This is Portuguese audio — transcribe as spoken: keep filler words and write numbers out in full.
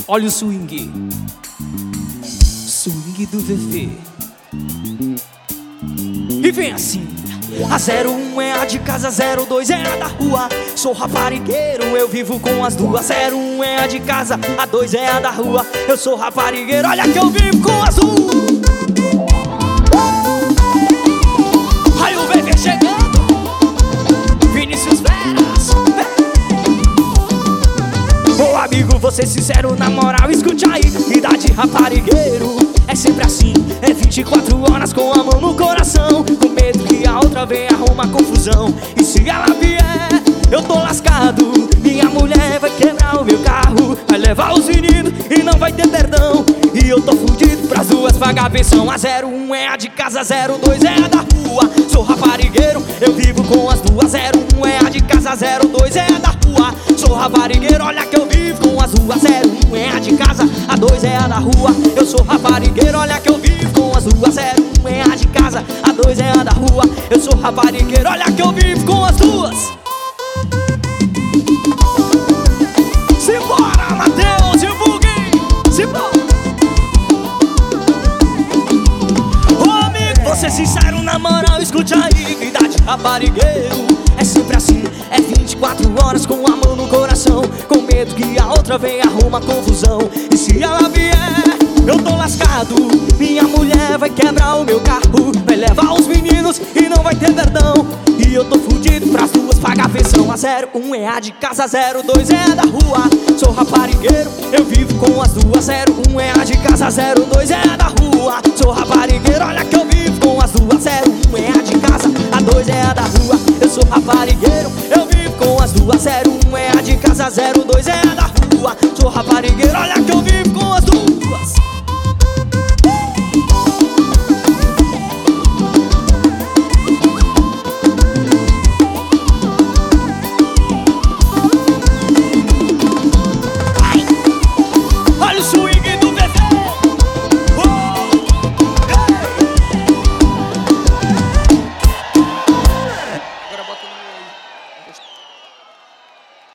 Olha o swing, swing do V V. E vem assim. A zero um é a de casa, zero dois é a da rua. Sou raparigueiro, eu vivo com as duas. Zero um é a de casa, a dois é a da rua. Eu sou raparigueiro, olha que eu vivo com as duas. Aí o V V chegando, Vinícius Veras. Ô amigo, vou ser sincero, na moral, escute aí. Idade raparigueiro é sempre assim, é vinte e quatro horas com a mão no coração, com medo que a outra venha arrumar confusão. E se ela vier, eu tô lascado. Minha mulher vai quebrar o meu carro, vai levar os meninos e não vai ter perdão. E eu tô fudido pras duas pagar pensão. A zero um é a de casa, zero dois é a da rua. Sou raparigueiro, eu vivo com as duas. Zero um é a de casa, zero dois é a da rua. Sou raparigueiro, olha que eu vivo com as duas. Zero um é a de casa, a dois é a da rua. Eu sou raparigueiro, olha que eu vivo com as duas. Zero um é a de casa, a dois é a da rua. Eu sou raparigueiro, olha que eu vivo com as duas. Simbora, Matheus e o Bugui, simbora. Ô amigo, vou ser sincero, na moral, escute aí. Vida de raparigueiro é sempre assim, é vinte e quatro horas com a mão no coração, com medo que a outra venha arrumar confusão. E se ela vier, eu tô lascado. Minha mulher vai quebrar o meu carro, vai levar os meninos e não vai ter perdão. E eu tô fudido pras duas pagar pensão. A zero um é a de casa, zero dois é a da rua. Sou raparigueiro, eu vivo com as duas. Zero um é a de casa, zero dois é a da rua. Sou raparigueiro, olha que eu vivo com as duas. Zero um é a de casa, a dois é a da rua. Eu sou raparigueiro, eu vivo com as duas. Zero um é a de casa, zero dois é a da rua. Sou raparigueiro, olha que eu vivo com